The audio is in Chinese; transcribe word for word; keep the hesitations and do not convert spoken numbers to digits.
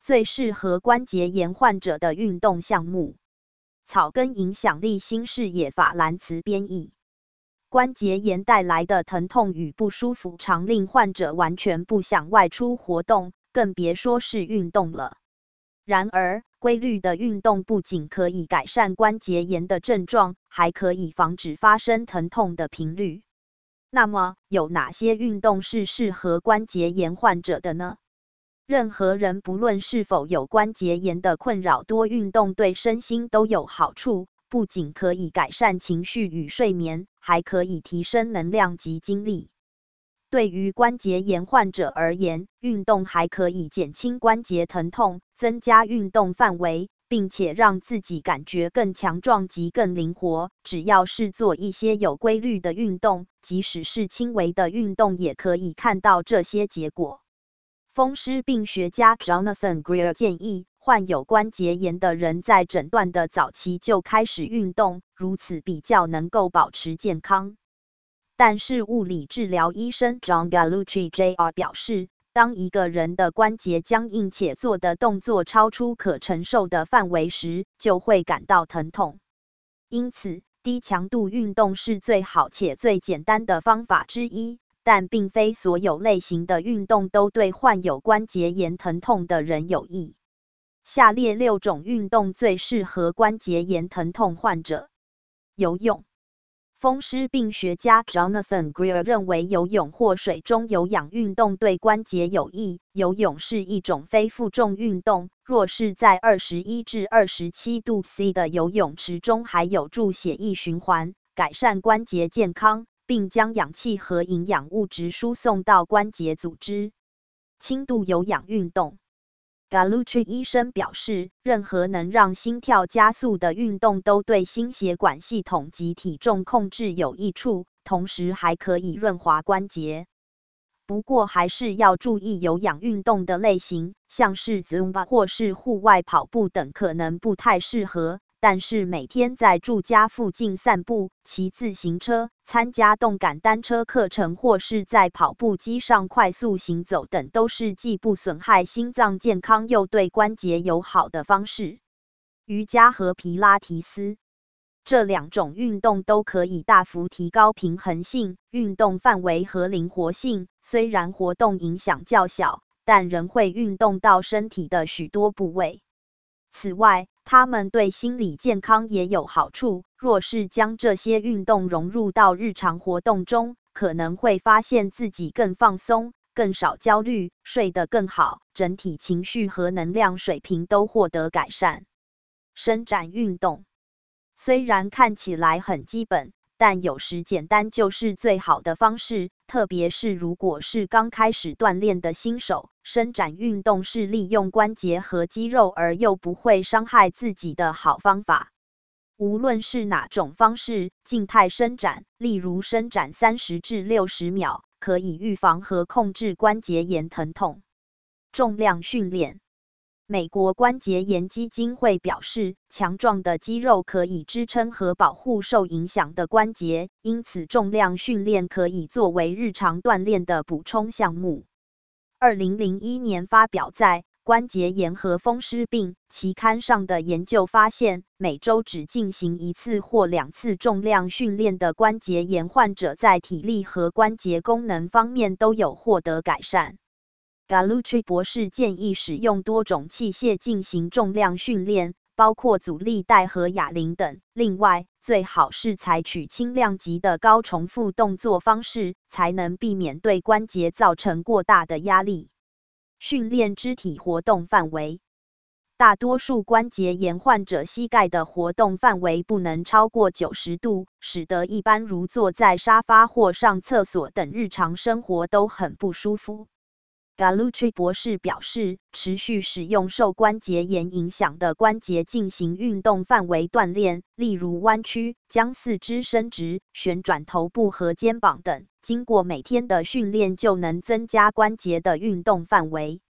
最适合关节炎患者的运动项目。草根影响力新视野法兰茨编译。关节炎带来的疼痛与不舒服常令患者完全不想外出活动，更别说是运动了。然而，规律的运动不仅可以改善关节炎的症状，还可以防止发生疼痛的频率。那么，有哪些运动是适合关节炎患者的呢？任何人不论是否有关节炎的困扰，多运动对身心都有好处，不仅可以改善情绪与睡眠，还可以提升能量及精力。对于关节炎患者而言，运动还可以减轻关节疼痛，增加运动范围，并且让自己感觉更强壮及更灵活。只要是做一些有规律的运动，即使是轻微的运动，也可以看到这些结果。风湿病学家 Jonathan Greer 建议，患有关节炎的人在诊断的早期就开始运动，如此比较能够保持健康。但是物理治疗医生 John Gallucci J R 表示，当一个人的关节僵硬且做的动作超出可承受的范围时，就会感到疼痛。因此，低强度运动是最好且最简单的方法之一。但并非所有类型的运动都对患有关节炎疼痛的人有益。下列六种运动最适合关节炎疼痛患者。游泳。风湿病学家 Jonathan Greer 认为，游泳或水中有氧运动对关节有益。游泳是一种非负重运动，若是在二十一至二十七度 C 的游泳池中，还有助血液循环，改善关节健康，并将氧气和营养物质输送到关节组织。轻度有氧运动。Gallucci 医生表示，任何能让心跳加速的运动都对心血管系统及体重控制有益处，同时还可以润滑关节。不过还是要注意有氧运动的类型，像是 Zumba 或是户外跑步等可能不太适合。但是每天在住家附近散步、骑自行车、参加动感单车课程或是在跑步机上快速行走等，都是既不损害心脏健康又对关节友好的方式。瑜伽和皮拉提斯。这两种运动都可以大幅提高平衡性、运动范围和灵活性，虽然活动影响较小，但仍会运动到身体的许多部位。此外，它们对心理健康也有好处。若是将这些运动融入到日常活动中，可能会发现自己更放松、更少焦虑、睡得更好，整体情绪和能量水平都获得改善。伸展运动虽然看起来很基本，但有时简单就是最好的方式，特别是如果是刚开始锻炼的新手。伸展运动是利用关节和肌肉而又不会伤害自己的好方法。无论是哪种方式，静态伸展，例如伸展三十至六十秒，可以预防和控制关节炎疼痛。重量训练。美国关节炎基金会表示，强壮的肌肉可以支撑和保护受影响的关节，因此重量训练可以作为日常锻炼的补充项目。二零零一年发表在《关节炎和风湿病》期刊上的研究发现，每周只进行一次或两次重量训练的关节炎患者在体力和关节功能方面都有获得改善。Gallucci 博士建议使用多种器械进行重量训练，包括阻力带和哑铃等。另外，最好是采取轻量级的高重复动作方式，才能避免对关节造成过大的压力。训练肢体活动范围。大多数关节炎患者膝盖的活动范围不能超过九十度，使得一般如坐在沙发或上厕所等日常生活都很不舒服。Gallucci 博士表示，持续使用受关节炎影响的关节进行运动范围锻炼，例如弯曲、将四肢伸直、旋转头部和肩膀等，经过每天的训练就能增加关节的运动范围。